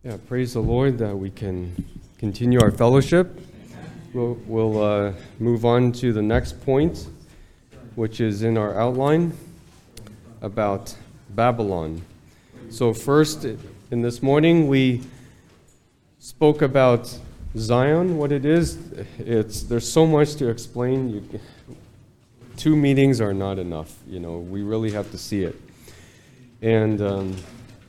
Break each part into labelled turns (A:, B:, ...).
A: Yeah, praise the Lord that we can continue our fellowship. We'll move on to the next point, which is in our outline about Babylon. So first, in this morning, we spoke about Zion, what it is. There's so much to explain. 2 meetings are not enough. We really have to see it. And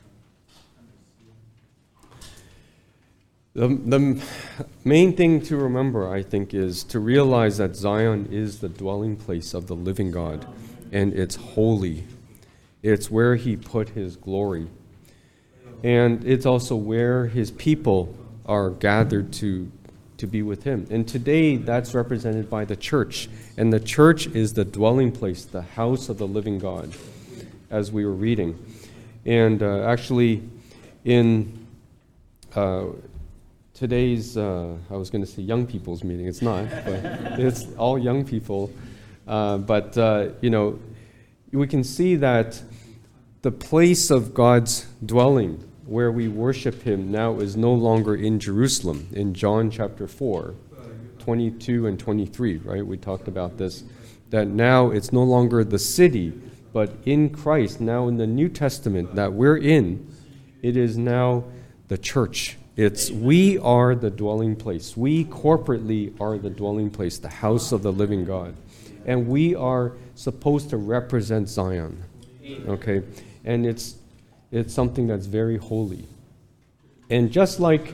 A: the main thing to remember, I think, is to realize that Zion is the dwelling place of the living God, and it's holy. It's where He put His glory. And it's also where His people are gathered to be with Him. And today, that's represented by the church. And the church is the dwelling place, the house of the living God, as we were reading. And actually, in today's, I was going to say young people's meeting. It's not, but it's all young people. But we can see that the place of God's dwelling, where we worship Him now, is no longer in Jerusalem. In John chapter 4, 22 and 23, right? We talked about this, that now it's no longer the city, but in Christ, now in the New Testament that we're in, it is now the church. We are the dwelling place. We corporately are the dwelling place, the house of the living God. And we are supposed to represent Zion. Okay? And it's something that's very holy. And just like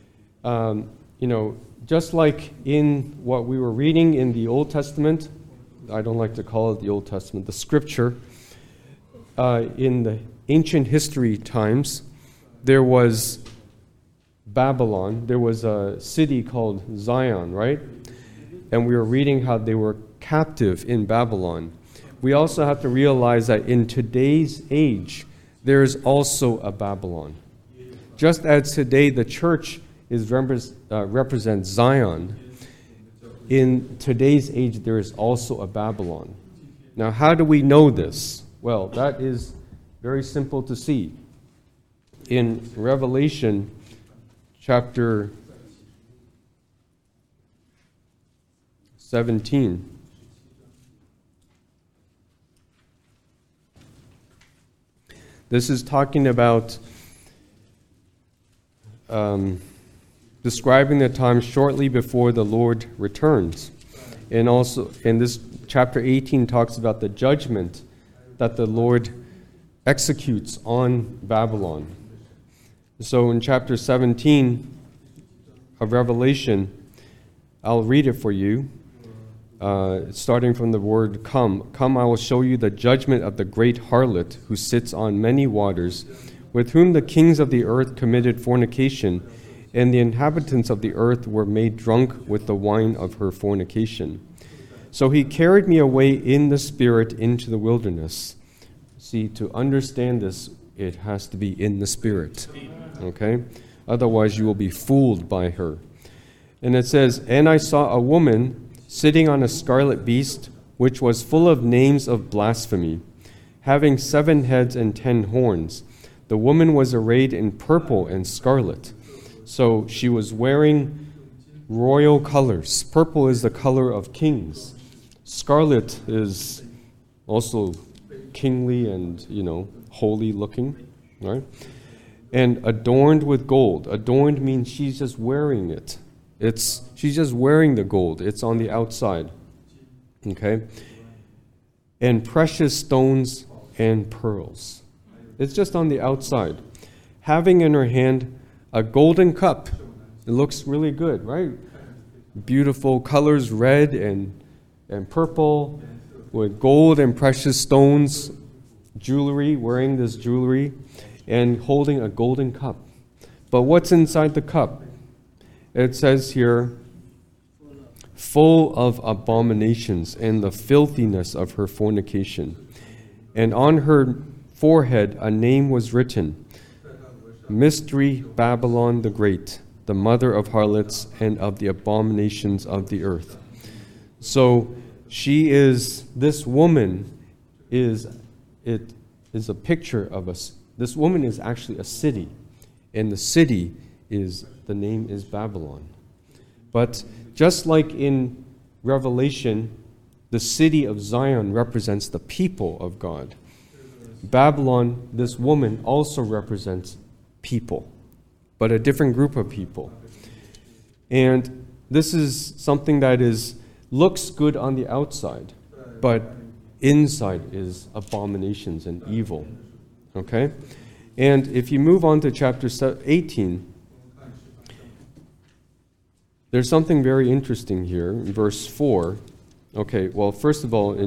A: in what we were reading in the Old Testament, I don't like to call it the Old Testament, the scripture, in the ancient history times, there was Babylon. There was a city called Zion, right? And we were reading how they were captive in Babylon. We also have to realize that in today's age, there is also a Babylon. Just as today the church represents Zion, in today's age there is also a Babylon. Now, how do we know this? Well, that is very simple to see. In Revelation chapter 17, this is talking about describing the time shortly before the Lord returns. And also, in this chapter 18 talks about the judgment that the Lord executes on Babylon. So in chapter 17 of Revelation, I'll read it for you, starting from the word come. Come, I will show you the judgment of the great harlot who sits on many waters, with whom the kings of the earth committed fornication, and the inhabitants of the earth were made drunk with the wine of her fornication. So he carried me away in the spirit into the wilderness. See, to understand this, it has to be in the spirit. Okay? Otherwise, you will be fooled by her. And it says, and I saw a woman sitting on a scarlet beast, which was full of names of blasphemy, having 7 heads and 10 horns. The woman was arrayed in purple and scarlet. So she was wearing royal colors. Purple is the color of kings. Scarlet is also kingly and, holy looking, right? And adorned with gold. Adorned means she's just wearing it. She's just wearing the gold. It's on the outside. Okay? And precious stones and pearls. It's just on the outside. Having in her hand a golden cup. It looks really good, right? Beautiful colors, red and purple, with gold and precious stones, jewelry, wearing this jewelry, and holding a golden cup. But what's inside the cup? It says here, full of abominations and the filthiness of her fornication. And on her forehead a name was written, Mystery Babylon the Great, the mother of harlots and of the abominations of the earth. So this woman is a picture of us. This woman is actually a city. And the city the name is Babylon. But just like in Revelation, the city of Zion represents the people of God. Babylon, this woman, also represents people, but a different group of people. And this is something that looks good on the outside, but inside is abominations and evil. Okay? And if you move on to chapter 18, there's something very interesting here in verse 4. Okay, well, first of all,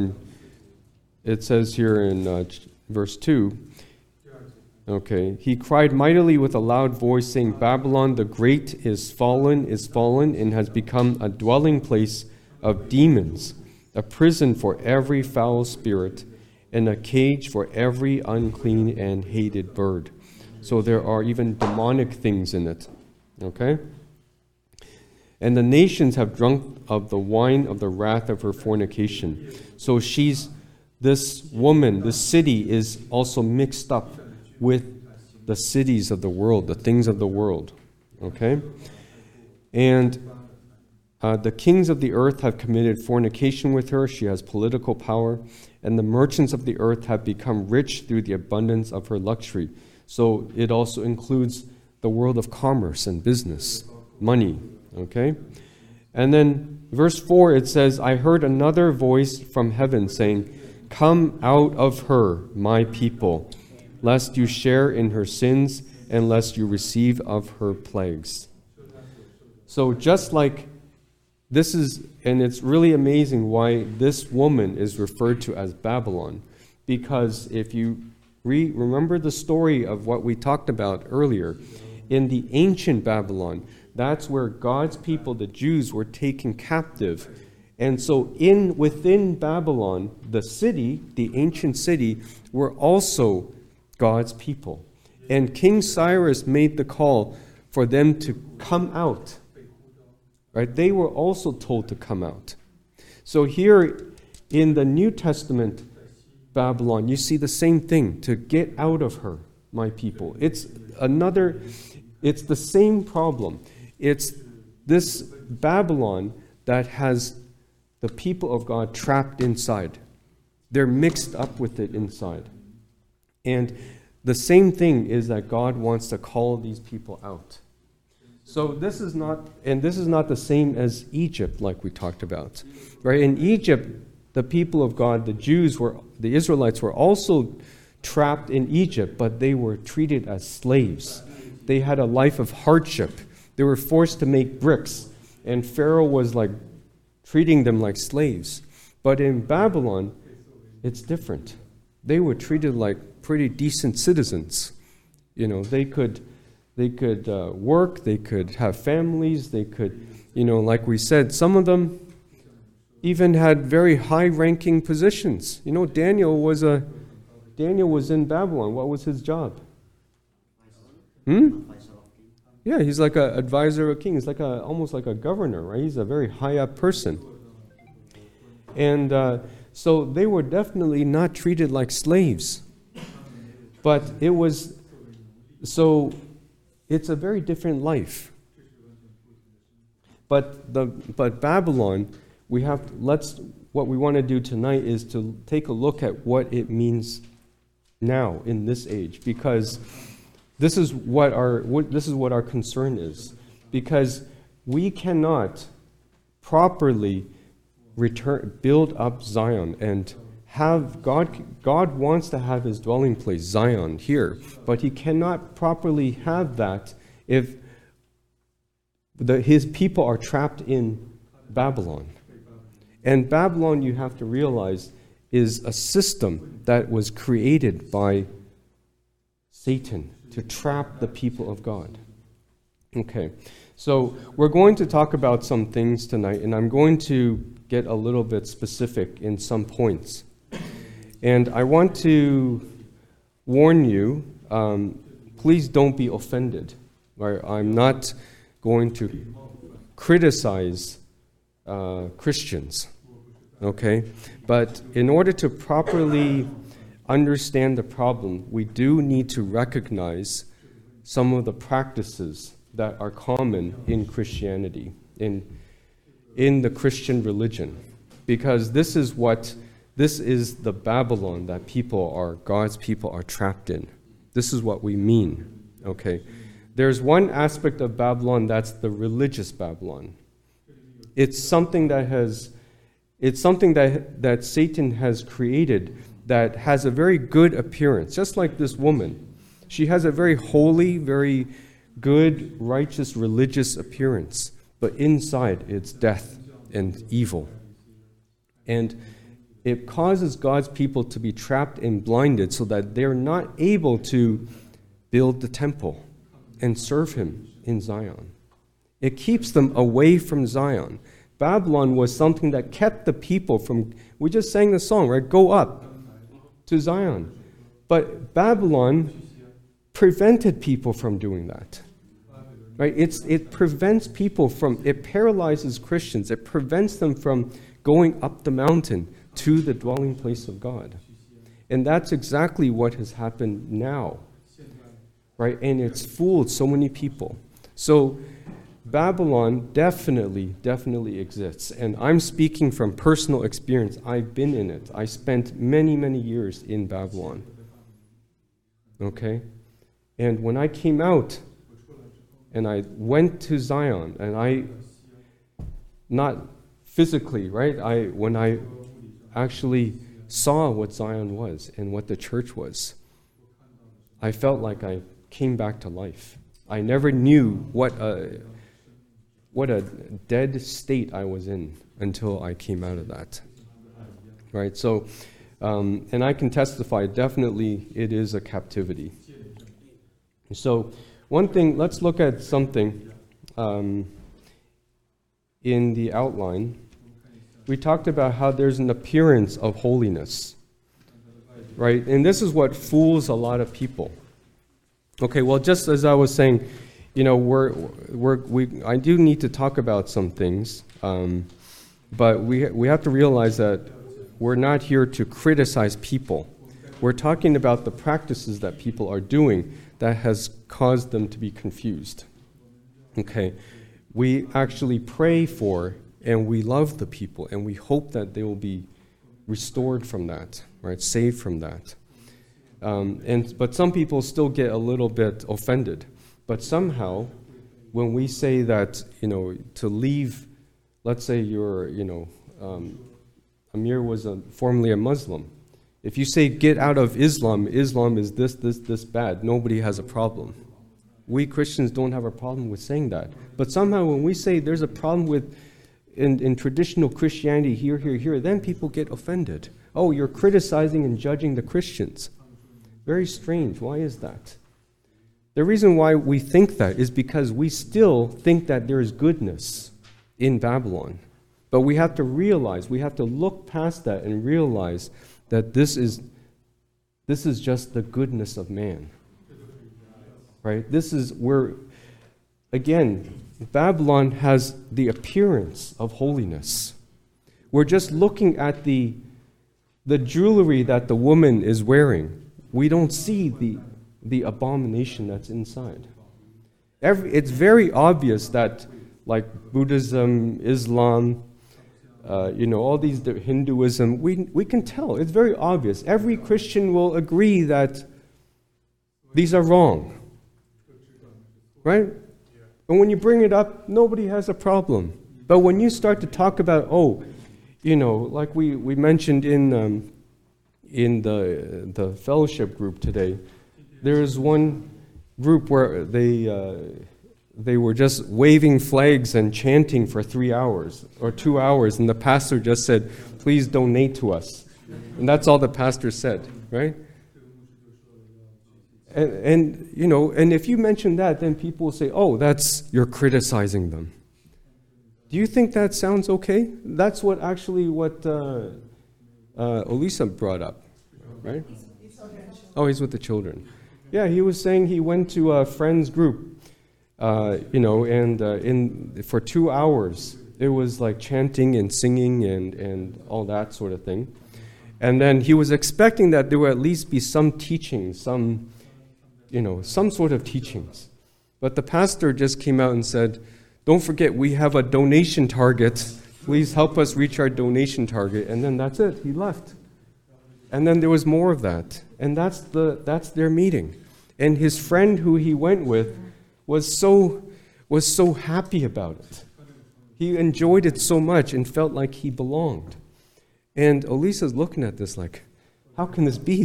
A: it says here in verse 2, okay, he cried mightily with a loud voice, saying, Babylon the Great is fallen, and has become a dwelling place of demons, a prison for every foul spirit, and a cage for every unclean and hated bird. So there are even demonic things in it. Okay? And the nations have drunk of the wine of the wrath of her fornication. So this woman, this city is also mixed up with the cities of the world, the things of the world. Okay? And the kings of the earth have committed fornication with her. She has political power. And the merchants of the earth have become rich through the abundance of her luxury. So it also includes the world of commerce and business, money. Okay? And then verse 4, it says, I heard another voice from heaven saying, Come out of her, my people, lest you share in her sins, and lest you receive of her plagues. So just like this is, and it's really amazing why this woman is referred to as Babylon, because if you remember the story of what we talked about earlier, in the ancient Babylon, that's where God's people, the Jews, were taken captive. And so within Babylon, the city, the ancient city, were also God's people. And King Cyrus made the call for them to come out. Right? They were also told to come out. So here in the New Testament Babylon, you see the same thing, to get out of her, my people. It's the same problem. It's this Babylon that has the people of God trapped inside. They're mixed up with it inside. And the same thing is that God wants to call these people out. So this is not the same as Egypt, like we talked about. Right? In Egypt, the people of God, the Israelites were also trapped in Egypt, but they were treated as slaves. They had a life of hardship. They were forced to make bricks, and Pharaoh was like treating them like slaves. But in Babylon, it's different. They were treated like pretty decent citizens. You know, they could work, they could have families, they could, like we said, some of them even had very high-ranking positions. You know, Daniel was in Babylon. What was his job? Yeah, he's like an advisor of a king. He's like almost like a governor, right? He's a very high-up person. And so they were definitely not treated like slaves. But it's a very different life. But Babylon, what we want to do tonight is to take a look at what it means now in this age, because this is what our concern is, because we cannot properly build up Zion and have God wants to have his dwelling place, Zion, here, but he cannot properly have that if his people are trapped in Babylon. And Babylon, you have to realize, is a system that was created by Satan to trap the people of God. Okay, so we're going to talk about some things tonight, and I'm going to get a little bit specific in some points. And I want to warn you, please don't be offended. Right? I'm not going to criticize Christians, okay? But in order to properly understand the problem, we do need to recognize some of the practices that are common in Christianity, in the Christian religion. Because this is the Babylon that God's people are trapped in. This is what we mean, okay? There's one aspect of Babylon that's the religious Babylon. It's something that Satan has created that has a very good appearance, just like this woman. She has a very holy, very good, righteous, religious appearance, but inside it's death and evil. And it causes God's people to be trapped and blinded so that they're not able to build the temple and serve him in Zion. It keeps them away from Zion. Babylon was something that kept the people from, we just sang the song, right? Go up to Zion. But Babylon prevented people from doing that. Right? It prevents people from, it paralyzes Christians. It prevents them from going up the mountain to the dwelling place of God. And that's exactly what has happened now. Right? And it's fooled so many people. So Babylon definitely exists. And I'm speaking from personal experience. I've been in it. I spent many, many years in Babylon. Okay? And when I came out and I went to Zion, and I, not physically, right? When I actually saw what Zion was and what the church was, I felt like I came back to life. I never knew what a dead state I was in until I came out of that. Right? So, and I can testify, definitely it is a captivity. So, one thing, let's look at something in the outline. We talked about how there's an appearance of holiness, right? And this is what fools a lot of people. Okay, well, just as I was saying, you know, I do need to talk about some things, but we have to realize that we're not here to criticize people. We're talking about the practices that people are doing that has caused them to be confused. Okay, we actually pray for and we love the people and we hope that they will be restored from that, right? Saved from that. But some people still get a little bit offended. But somehow, when we say that, you know, to leave, let's say you're, you know, Amir was formerly a Muslim. If you say get out of Islam, Islam is this bad, nobody has a problem. We Christians don't have a problem with saying that. But somehow when we say there's a problem with, in traditional Christianity, here, then people get offended. Oh, you're criticizing and judging the Christians. Very strange. Why is that? The reason why we think that is because we still think that there is goodness in Babylon. But we have to realize, we have to look past that and realize that this is just the goodness of man. Right? This is where, again, Babylon has the appearance of holiness. We're just looking at the jewelry that the woman is wearing. We don't see the abomination that's inside. It's very obvious that, like Buddhism, Islam, all these Hinduism, we can tell. It's very obvious. Every Christian will agree that these are wrong. Right? And when you bring it up, nobody has a problem. But when you start to talk about, like we mentioned in the fellowship group today, there is one group where they were just waving flags and chanting for 3 hours or 2 hours, and the pastor just said, "Please donate to us." And that's all the pastor said, right? And if you mention that, then people will say, "Oh, you're criticizing them." Do you think that sounds okay? That's what Elisa brought up, right? Oh, he's with the children. Yeah, he was saying he went to a friend's group, and for 2 hours it was like chanting and singing and all that sort of thing. And then he was expecting that there would at least be some teaching, some some sort of teachings. But the pastor just came out and said, don't forget, we have a donation target. Please help us reach our donation target. And then that's it. He left. And then there was more of that. And that's their meeting. And his friend who he went with was so happy about it. He enjoyed it so much and felt like he belonged. And Elisa's looking at this like, how can this be?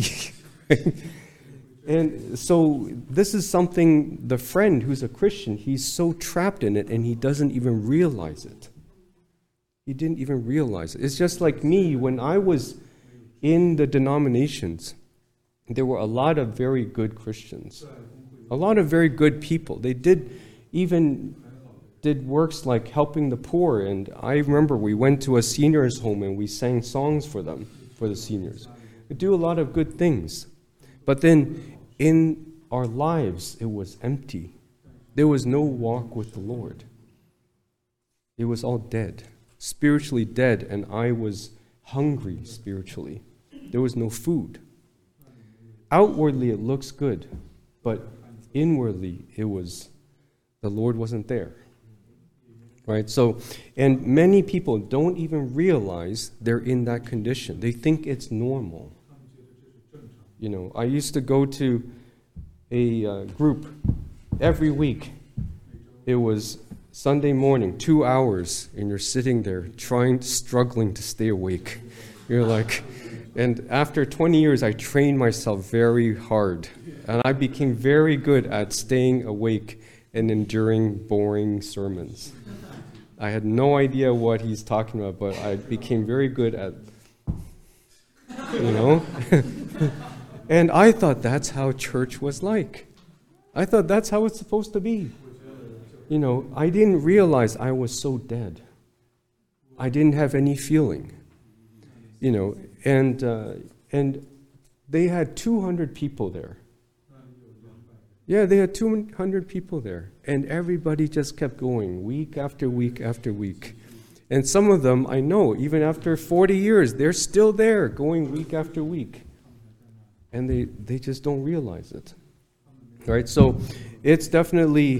A: And so this is something, the friend who's a Christian, he's so trapped in it and he doesn't even realize it. He didn't even realize it. It's just like me, when I was in the denominations, there were a lot of very good Christians, a lot of very good people. They did works like helping the poor, and I remember we went to a seniors' home and we sang songs for them, for the seniors. We do a lot of good things. But then in our lives, it was empty. There was no walk with the Lord. It was all dead, spiritually dead, and I was hungry spiritually. There was no food. Outwardly, it looks good, but inwardly, the Lord wasn't there. Right? So, and many people don't even realize they're in that condition. They think it's normal. I used to go to a group every week. It was Sunday morning, 2 hours, and you're sitting there struggling to stay awake. You're like, and after 20 years, I trained myself very hard, and I became very good at staying awake and enduring boring sermons. I had no idea what he's talking about, but I became very good at, And I thought that's how church was like. I thought that's how it's supposed to be. I didn't realize I was so dead. I didn't have any feeling. And they had 200 people there. Yeah, they had 200 people there. And everybody just kept going week after week after week. And some of them, I know, even after 40 years, they're still there going week after week. And they just don't realize it. Right? So it's definitely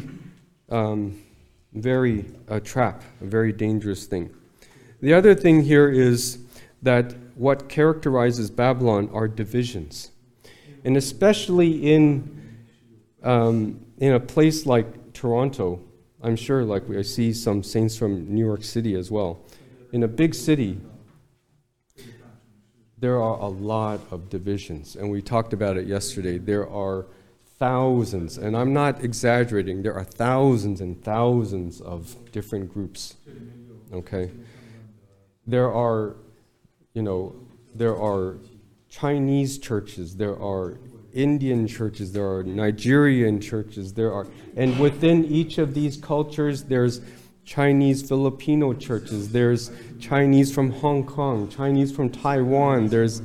A: a trap, a very dangerous thing. The other thing here is that what characterizes Babylon are divisions. And especially in a place like Toronto, I'm sure I see some saints from New York City as well. In a big city, there are a lot of divisions, and we talked about it yesterday. There are thousands, and I'm not exaggerating, there are thousands and thousands of different groups, okay? There are Chinese churches, there are Indian churches, there are Nigerian churches, and within each of these cultures, there's Chinese Filipino churches, there's Chinese from Hong Kong, Chinese from Taiwan, there's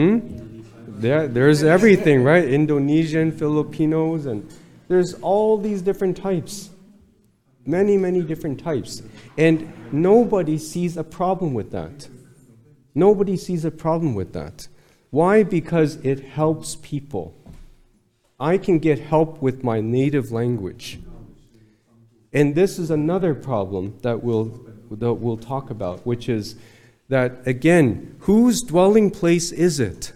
A: everything, right? Indonesian, Filipinos, and there's all these different types. Many, many different types. And nobody sees a problem with that. Nobody sees a problem with that. Why? Because it helps people. I can get help with my native language. And this is another problem that we'll talk about, which is that, again, whose dwelling place is it?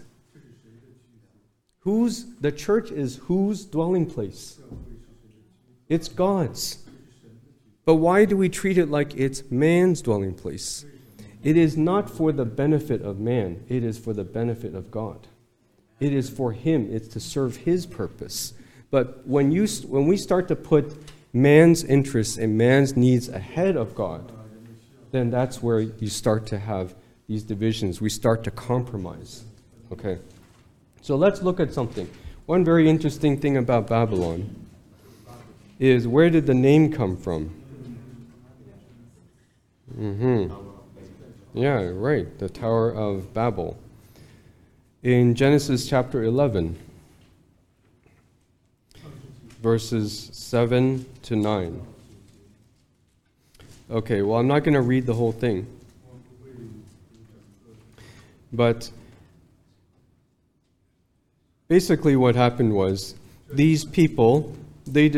A: The church is whose dwelling place? It's God's. But why do we treat it like it's man's dwelling place? It is not for the benefit of man. It is for the benefit of God. It is for Him. It's to serve His purpose. But when we start to put man's interests and man's needs ahead of God, then that's where you start to have these divisions. We start to compromise. Okay? So let's look at something. One very interesting thing about Babylon is, where did the name come from? Yeah, right. The Tower of Babel. In Genesis chapter 11, verses 7 to 9. Okay, well, I'm not going to read the whole thing. But basically what happened was these people, they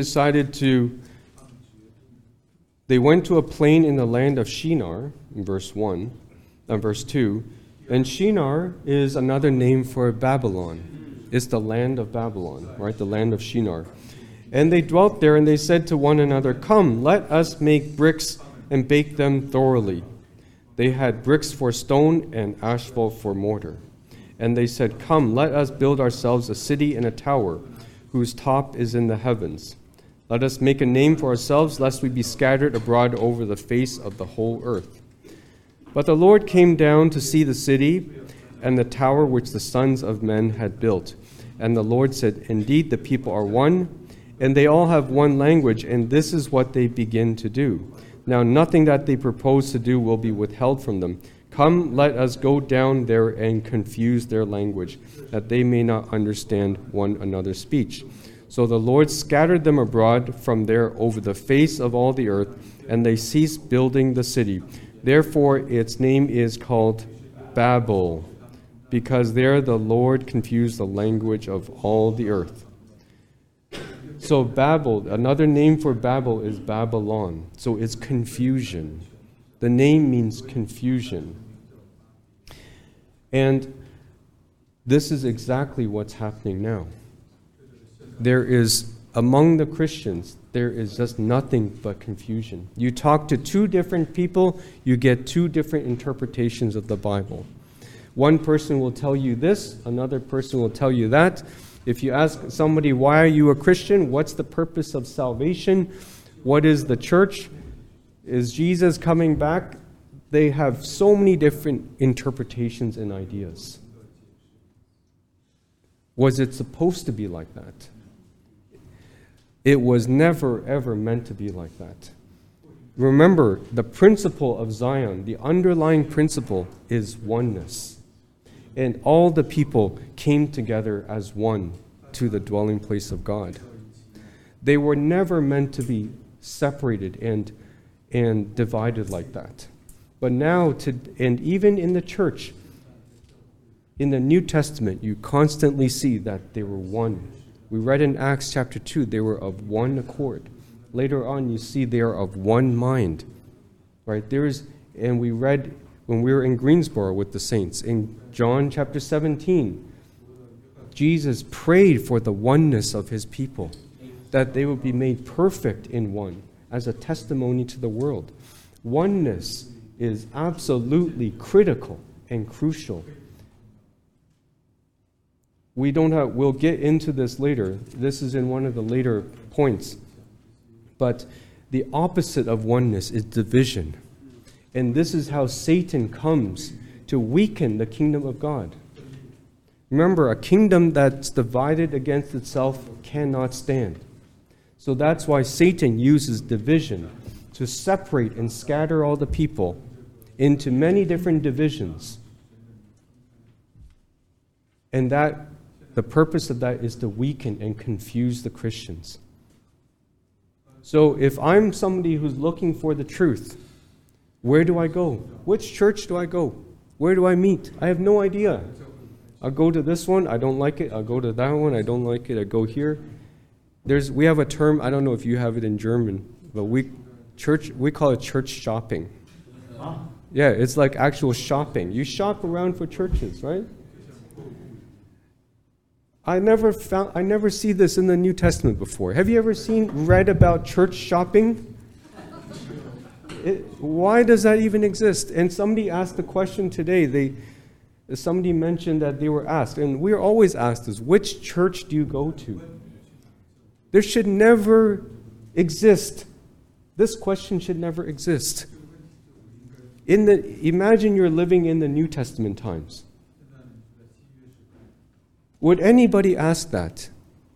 A: went to a plain in the land of Shinar, in verse 2. And Shinar is another name for Babylon. It's the land of Babylon, right? The land of Shinar. And they dwelt there, and they said to one another, "Come, let us make bricks and bake them thoroughly." They had bricks for stone and asphalt for mortar. And they said, "Come, let us build ourselves a city and a tower, whose top is in the heavens. Let us make a name for ourselves, lest we be scattered abroad over the face of the whole earth." But the Lord came down to see the city and the tower which the sons of men had built. And the Lord said, "Indeed, the people are one, and they all have one language, and this is what they begin to do. Now nothing that they propose to do will be withheld from them. Come, let us go down there and confuse their language, that they may not understand one another's speech." So the Lord scattered them abroad from there over the face of all the earth, and they ceased building the city. Therefore its name is called Babel, because there the Lord confused the language of all the earth. So Babel, another name for Babel is Babylon. So it's confusion. The name means confusion. And this is exactly what's happening now. There is, among the Christians, there is just nothing but confusion. You talk to two different people, you get two different interpretations of the Bible. One person will tell you this, another person will tell you that. If you ask somebody, "Why are you a Christian? What's the purpose of salvation? What is the church? Is Jesus coming back?" They have so many different interpretations and ideas. Was it supposed to be like that? It was never, ever meant to be like that. Remember, the principle of Zion, the underlying principle is oneness. And all the people came together as one to the dwelling place of God. They were never meant to be separated and divided like that. But now, and even in the church, in the New Testament, you constantly see that they were one. We read in Acts chapter 2, they were of one accord. Later on, you see they are of one mind. Right? And we read when we were in Greensboro with the saints, in John chapter 17, Jesus prayed for the oneness of his people, that they would be made perfect in one, as a testimony to the world. Oneness is absolutely critical and crucial. We'll get into this later. This is in one of the later points. But the opposite of oneness is division. And this is how Satan comes to weaken the kingdom of God. Remember, a kingdom that's divided against itself cannot stand. So that's why Satan uses division to separate and scatter all the people into many different divisions. And the purpose of that is to weaken and confuse the Christians. So if I'm somebody who's looking for the truth, where do I go? Which church do I go? Where do I meet? I have no idea. I'll go to this one, I don't like it. I'll go to that one, I don't like it. I go here. We have a term, I don't know if you have it in German, but we call it church shopping. Yeah, it's like actual shopping. You shop around for churches, right? I never see this in the New Testament before. Have you ever read about church shopping? Why does that even exist? And somebody asked the question today. Somebody mentioned that they were asked, and we're always asked this, which church do you go to? There should never exist. This question should never exist. Imagine you're living in the New Testament times. Would anybody ask that?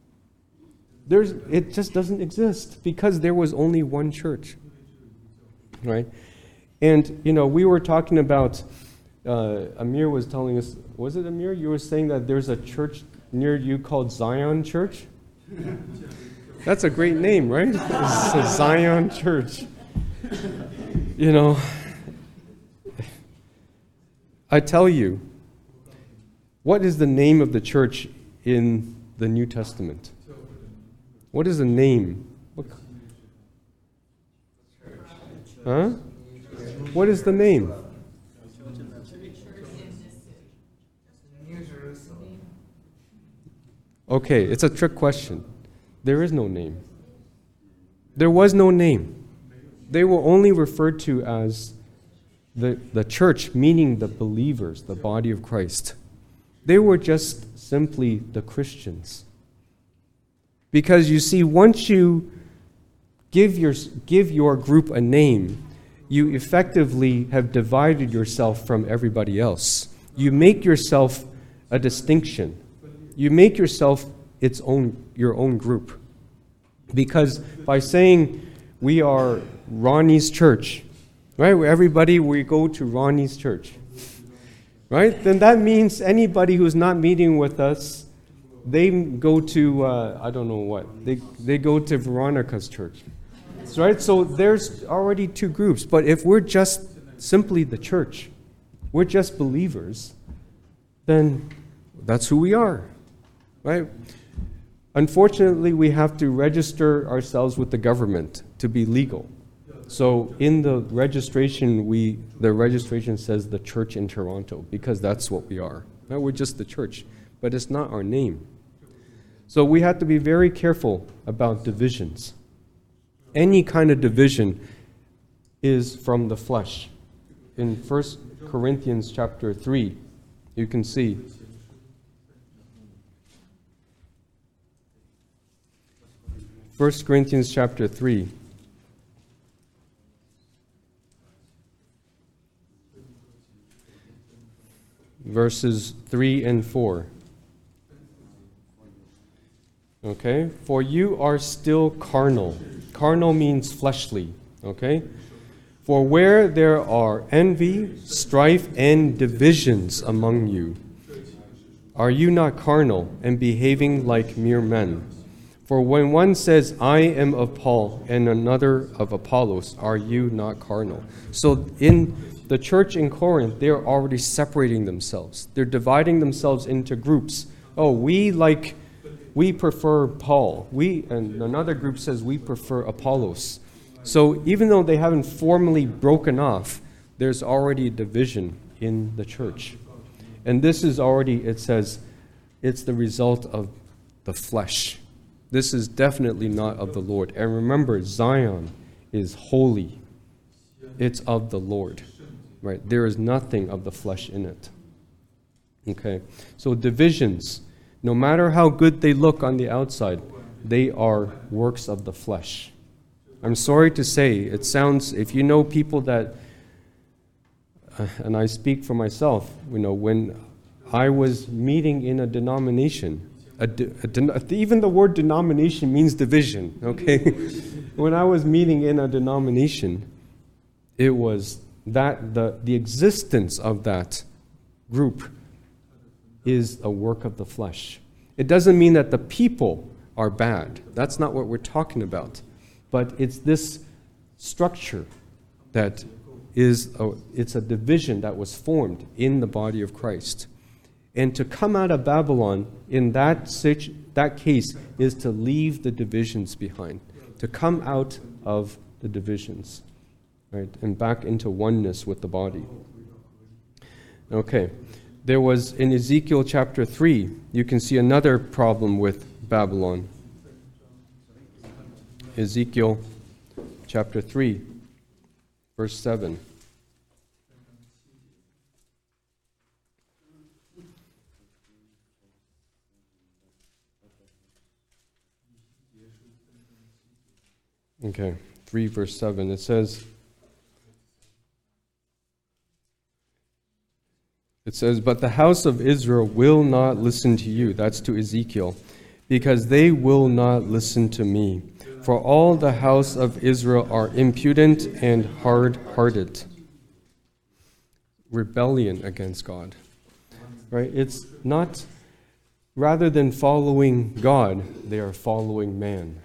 A: It just doesn't exist because there was only one church, right? And, we were talking about, Amir was telling us, was it Amir? You were saying that there's a church near you called Zion Church? That's a great name, right? It's a Zion Church. I tell you, what is the name of the church in the New Testament? What is a name? Huh? What is the name? Okay, it's a trick question. There is no name. There was no name. They were only referred to as the church, meaning the believers, the body of Christ. They were just simply the Christians. Because you see, once you give your group a name, you effectively have divided yourself from everybody else. You make yourself a distinction. You make yourself your own group. Because by saying we are Ronnie's church, right? Everybody, we go to Ronnie's church, right? Then that means anybody who's not meeting with us, they go to, I don't know what, they go to Veronica's church, right? So there's already two groups. But if we're just simply the church, we're just believers, then that's who we are, right? Unfortunately, we have to register ourselves with the government to be legal. So in the registration, the registration says the church in Toronto, because that's what we are. Right? We're just the church, but it's not our name. So we have to be very careful about divisions. Any kind of division is from the flesh. In 1 Corinthians chapter 3, you can see 1 Corinthians chapter 3. Verses 3 and 4. Okay? For you are still carnal. Carnal means fleshly. Okay? For where there are envy, strife, and divisions among you, are you not carnal and behaving like mere men? For when one says, I am of Paul, and another of Apollos, are you not carnal? So in the church in Corinth, they're already separating themselves. They're dividing themselves into groups. Oh, we prefer Paul. And another group says we prefer Apollos. So even though they haven't formally broken off, there's already a division in the church. And this is already, it says, it's the result of the flesh. This is definitely not of the Lord. And remember, Zion is holy. It's of the Lord. Right? There is nothing of the flesh in it. Okay? So divisions, no matter how good they look on the outside, they are works of the flesh. I'm sorry to say, it sounds, if you know people that, and I speak for myself, when I was meeting in a denomination, even the word denomination means division, okay? When I was meeting in a denomination, it was that the existence of that group is a work of the flesh. It doesn't mean that the people are bad. That's not what we're talking about. But it's this structure that it's a division that was formed in the body of Christ. And to come out of Babylon in that case is to leave the divisions behind, to come out of the divisions, right, and back into oneness with the body. Okay, there was in Ezekiel chapter 3, you can see another problem with Babylon. Ezekiel chapter 3, verse 7. Okay, 3 verse 7. It says, but the house of Israel will not listen to you. That's to Ezekiel. Because they will not listen to me. For all the house of Israel are impudent and hard-hearted. Rebellion against God. Right? It's not, rather than following God, they are following man.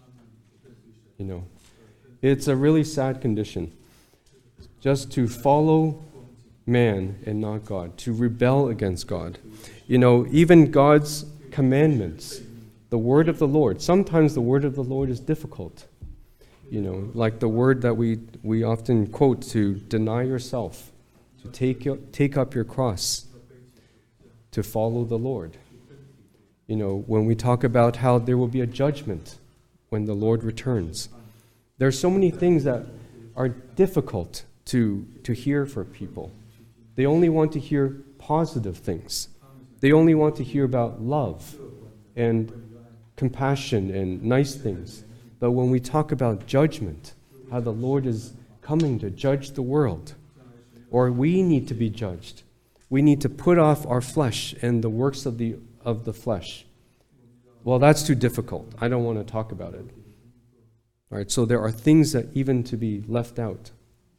A: It's a really sad condition. Just to follow man and not God, to rebel against God. Even God's commandments, the word of the Lord. Sometimes the word of the Lord is difficult. Like the word that we often quote, to deny yourself, to take up your cross, to follow the Lord. When we talk about how there will be a judgment when the Lord returns. There are so many things that are difficult to hear for people. They only want to hear positive things. They only want to hear about love and compassion and nice things. But when we talk about judgment, how the Lord is coming to judge the world, or we need to be judged, we need to put off our flesh and the works of the flesh. Well, that's too difficult. I don't want to talk about it. All right, so there are things that even to be left out.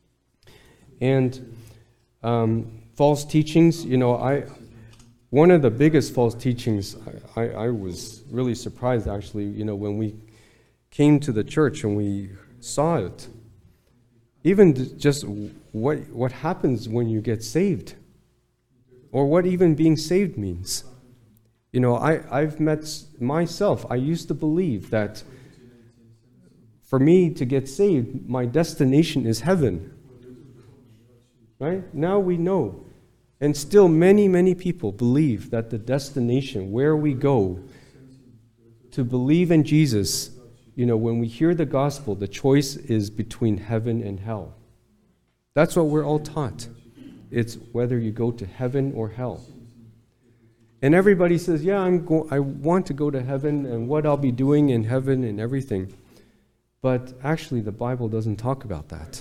A: And false teachings, one of the biggest false teachings, I was really surprised actually, when we came to the church and we saw it. Even just what happens when you get saved, or what even being saved means. I've met myself. I used to believe that for me to get saved, my destination is heaven. Right? Now we know. And still many, many people believe that the destination, where we go to believe in Jesus, when we hear the gospel, the choice is between heaven and hell. That's what we're all taught. It's whether you go to heaven or hell. And everybody says, yeah, I want to go to heaven and what I'll be doing in heaven and everything. But actually, the Bible doesn't talk about that.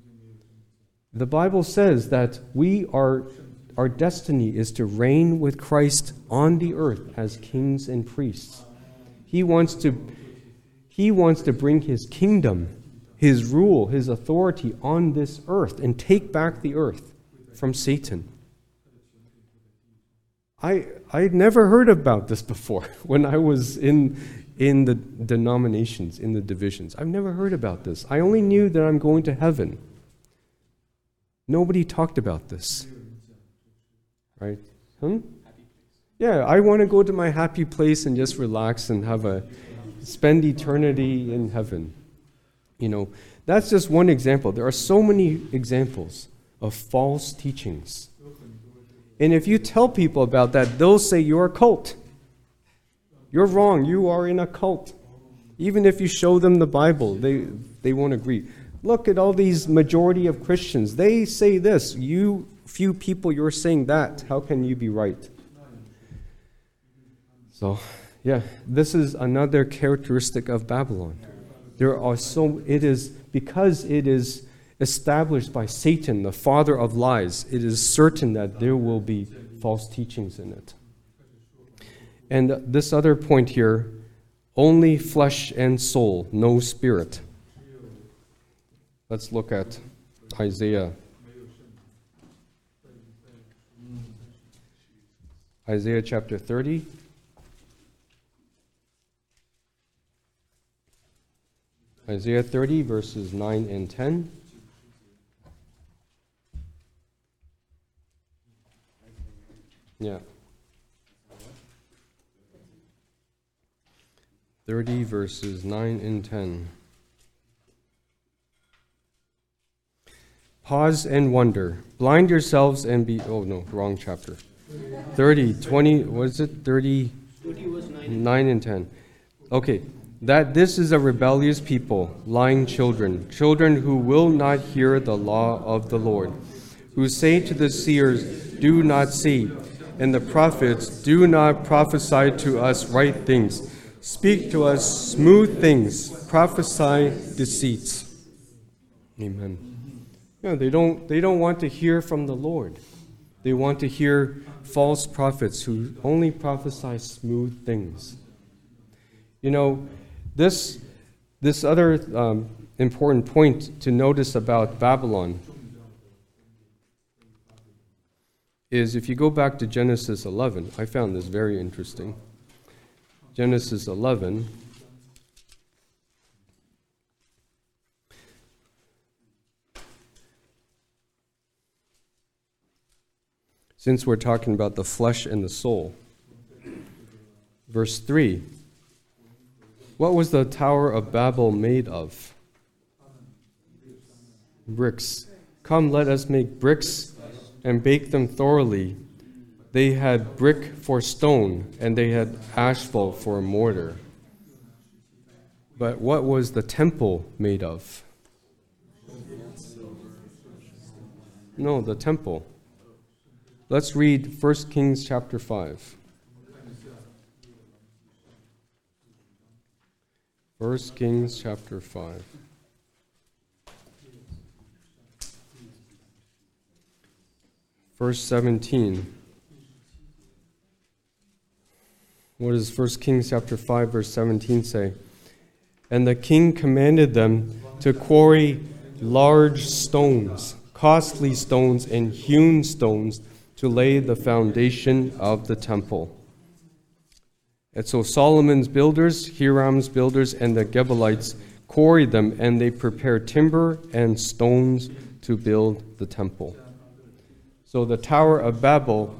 A: The Bible says that our destiny is to reign with Christ on the earth as kings and priests. He wants to bring his kingdom, his rule, his authority on this earth and take back the earth from Satan. I'd never heard about this before when I was in the denominations, in the divisions. I've never heard about this. I only knew that I'm going to heaven. Nobody talked about this. Right? Yeah, I want to go to my happy place and just relax and spend eternity in heaven. That's just one example. There are so many examples of false teachings. And if you tell people about that, they'll say you're a cult. You're wrong. You are in a cult. Even if you show them the Bible, they won't agree. Look at all these majority of Christians. They say this. You few people, you're saying that. How can you be right? So, yeah, this is another characteristic of Babylon. It is because it is established by Satan, the father of lies. It is certain that there will be false teachings in it. And this other point here, only flesh and soul, no spirit. Let's look at Isaiah. Isaiah chapter 30. Isaiah 30, verses 9 and 10. Yeah. 30, verses 9 and 10. Pause and wonder. Blind yourselves and be... Oh, no, wrong chapter. 30, 20, what is it? 30, 9 and 10. Okay. That this is a rebellious people, lying children who will not hear the law of the Lord, who say to the seers, do not see, and the prophets, do not prophesy to us right things. Speak to us smooth things, prophesy deceits. Amen. Yeah, they don't want to hear from the Lord. They want to hear false prophets who only prophesy smooth things. This other important point to notice about Babylon is if you go back to Genesis 11, I found this very interesting. Genesis 11, since we're talking about the flesh and the soul, verse 3, What was the Tower of Babel made of? Bricks. Come, let us make bricks and bake them thoroughly. They had brick for stone, and they had asphalt for a mortar. But what was the temple made of? No, the temple. Let's read 1 Kings chapter 5. 1 Kings chapter 5. Verse 17. What does 1 Kings chapter 5 verse 17 say? And the king commanded them to quarry large stones, costly stones, and hewn stones to lay the foundation of the temple. And so Solomon's builders, Hiram's builders, and the Gebalites quarried them, and they prepared timber and stones to build the temple. So the Tower of Babel,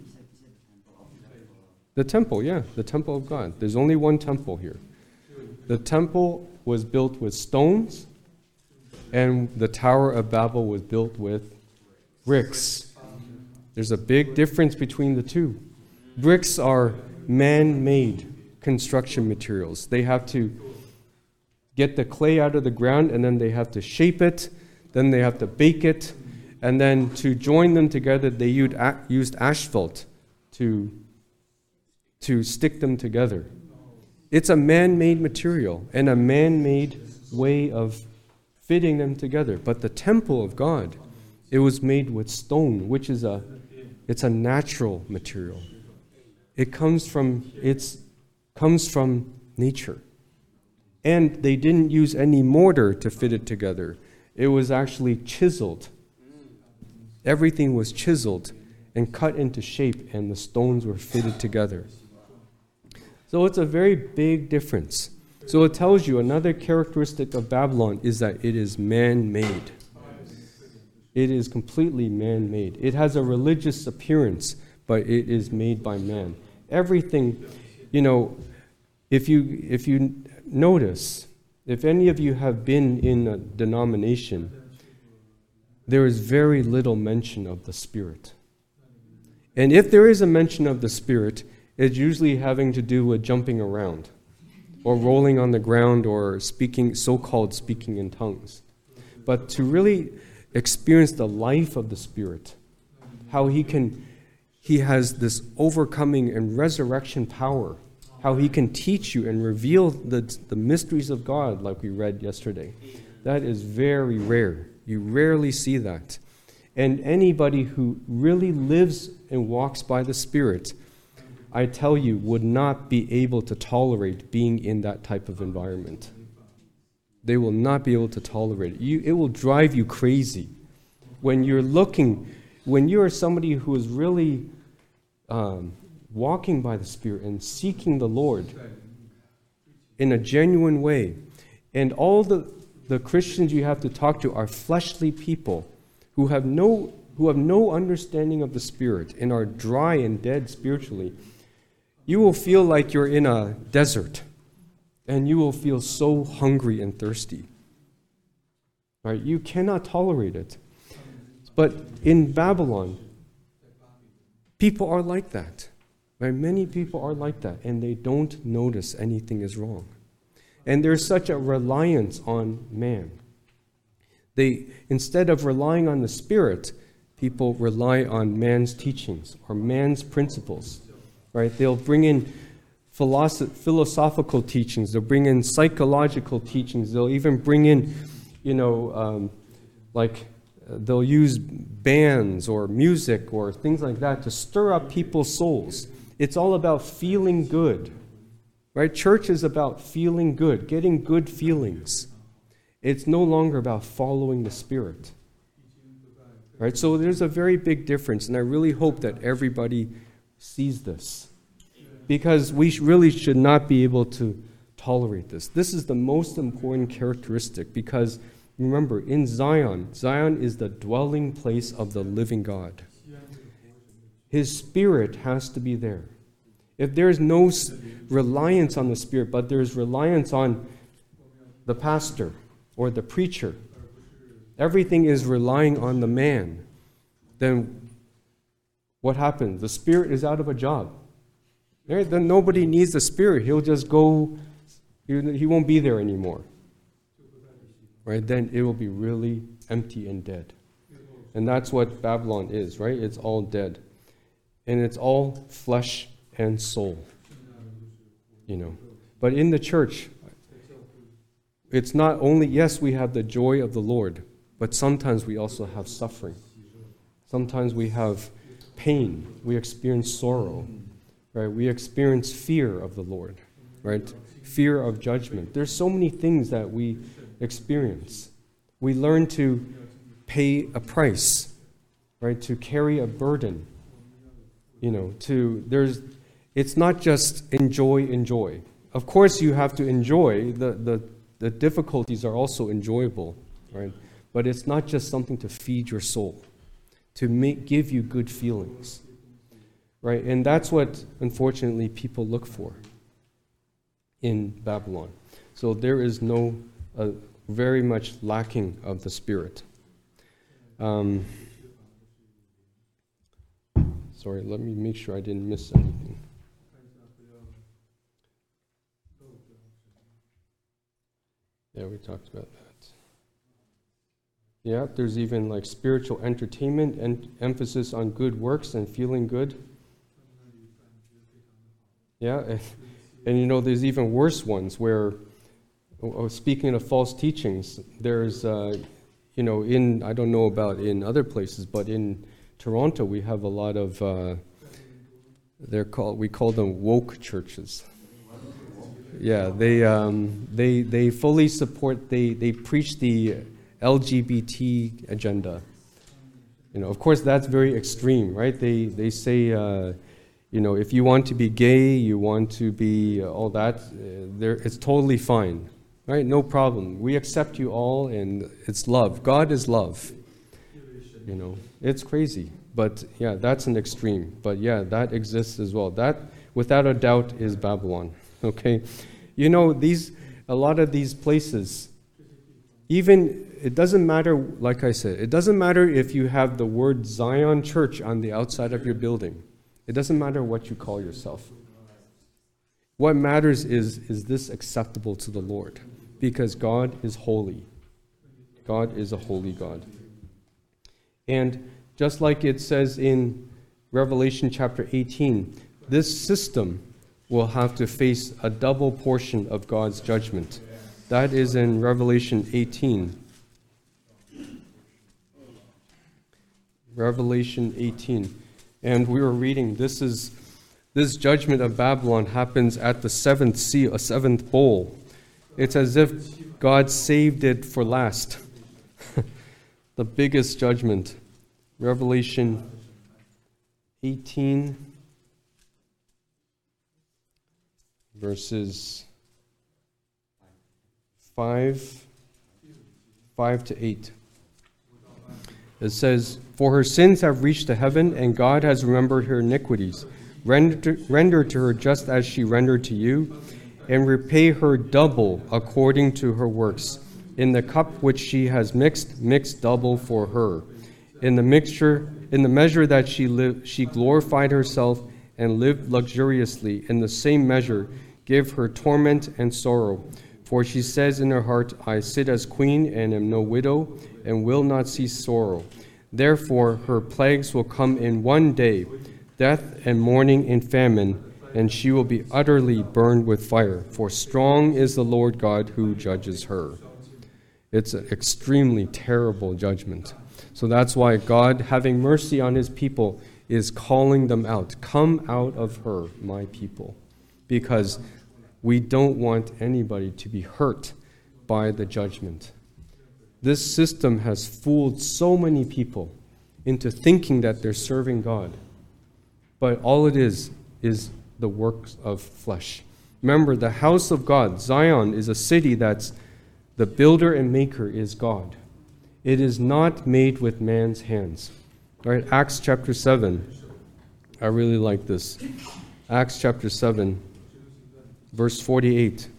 A: the temple, yeah, the temple of God. There's only one temple here. The temple was built with stones, and the Tower of Babel was built with bricks. There's a big difference between the two. Bricks are man-made construction materials. They have to get the clay out of the ground, and then they have to shape it, then they have to bake it, and then to join them together, they used asphalt to stick them together. It's a man-made material and a man-made way of fitting them together. But the temple of God, it was made with stone, which is it's a natural material. It comes from nature. And they didn't use any mortar to fit it together. It was actually chiseled. Everything was chiseled and cut into shape, and the stones were fitted together. So it's a very big difference. So it tells you another characteristic of Babylon is that it is man-made. It is completely man-made. It has a religious appearance, but it is made by man. Everything, if you notice, if any of you have been in a denomination, there is very little mention of the Spirit. And if there is a mention of the Spirit, it's usually having to do with jumping around or rolling on the ground or so-called speaking in tongues. But to really experience the life of the Spirit, how he has this overcoming and resurrection power, how he can teach you and reveal the mysteries of God like we read yesterday. That is very rare. You rarely see that. And anybody who really lives and walks by the Spirit, I tell you, would not be able to tolerate being in that type of environment. They will not be able to tolerate it. It will drive you crazy. When you are somebody who is really walking by the Spirit and seeking the Lord in a genuine way, and all the Christians you have to talk to are fleshly people who have no understanding of the Spirit and are dry and dead spiritually, you will feel like you're in a desert, and you will feel so hungry and thirsty. Right? You cannot tolerate it. But in Babylon, people are like that. Right? Many people are like that, and they don't notice anything is wrong. And there's such a reliance on man. Instead of relying on the Spirit, people rely on man's teachings or man's principles. Right? They'll bring in philosophical teachings. They'll bring in psychological teachings. They'll even bring in, they'll use bands or music or things like that to stir up people's souls. It's all about feeling good. Right? Church is about feeling good, getting good feelings. It's no longer about following the Spirit. Right? So there's a very big difference, and I really hope that everybody sees this. Because we really should not be able to tolerate this. This is the most important characteristic, because remember, in Zion is the dwelling place of the living God. His Spirit has to be there. If there's no reliance on the Spirit, but there's reliance on the pastor or the preacher, everything is relying on the man, then what happens? The Spirit is out of a job. Right? Then nobody needs the Spirit. He'll just go, he won't be there anymore. Right? Then it will be really empty and dead. And that's what Babylon is, right? It's all dead. And it's all flesh and soul. But in the church, it's not only, yes, we have the joy of the Lord, but sometimes we also have suffering. Sometimes we have pain. We experience sorrow, right? We experience fear of the Lord, right? Fear of judgment. There's so many things that we experience. We learn to pay a price, right? To carry a burden. It's not just enjoy. Of course, you have to enjoy. The difficulties are also enjoyable, right? But it's not just something to feed your soul, to give you good feelings, right? And that's what, unfortunately, people look for in Babylon. So there is very much lacking of the Spirit. Sorry, let me make sure I didn't miss anything. Yeah, we talked about that. Yeah, there's even like spiritual entertainment and emphasis on good works and feeling good. Yeah, and there's even worse ones where, speaking of false teachings, there's, I don't know about in other places, but in Toronto we have a lot of, we call them woke churches. Yeah, they fully support, they preach the LGBT agenda. Of course that's very extreme, right? They say, if you want to be gay, you want to be all that, it's totally fine, right? No problem. We accept you all, and it's love. God is love. It's crazy, but yeah, that's an extreme. But yeah, that exists as well. That, without a doubt, is Babylon. Okay, a lot of these places, even, it doesn't matter, like I said, it doesn't matter if you have the word Zion Church on the outside of your building. It doesn't matter what you call yourself. What matters is this acceptable to the Lord? Because God is holy. God is a holy God. And just like it says in Revelation chapter 18, this system will have to face a double portion of God's judgment. That is in Revelation 18. Revelation 18. And we were reading, this judgment of Babylon happens at the seventh seal, a seventh bowl. It's as if God saved it for last. The biggest judgment. Revelation 18. Verses 5 to 8. It says, "For her sins have reached to heaven, and God has remembered her iniquities. Render to her just as she rendered to you, and repay her double according to her works. In the cup which she has mix double for her. In the measure that she glorified herself and lived luxuriously, in the same measure give her torment and sorrow. For she says in her heart, I sit as queen and am no widow, and will not see sorrow. Therefore her plagues will come in one day, death and mourning and famine, and she will be utterly burned with fire. For strong is the Lord God who judges her." It's an extremely terrible judgment. So that's why God, having mercy on his people, is calling them out. Come out of her, my people. Because we don't want anybody to be hurt by the judgment. This system has fooled so many people into thinking that they're serving God. But all it is the works of flesh. Remember, the house of God, Zion, is a city that's the builder and maker is God. It is not made with man's hands. All right, Acts chapter 7. I really like this. Acts chapter 7, verse 48.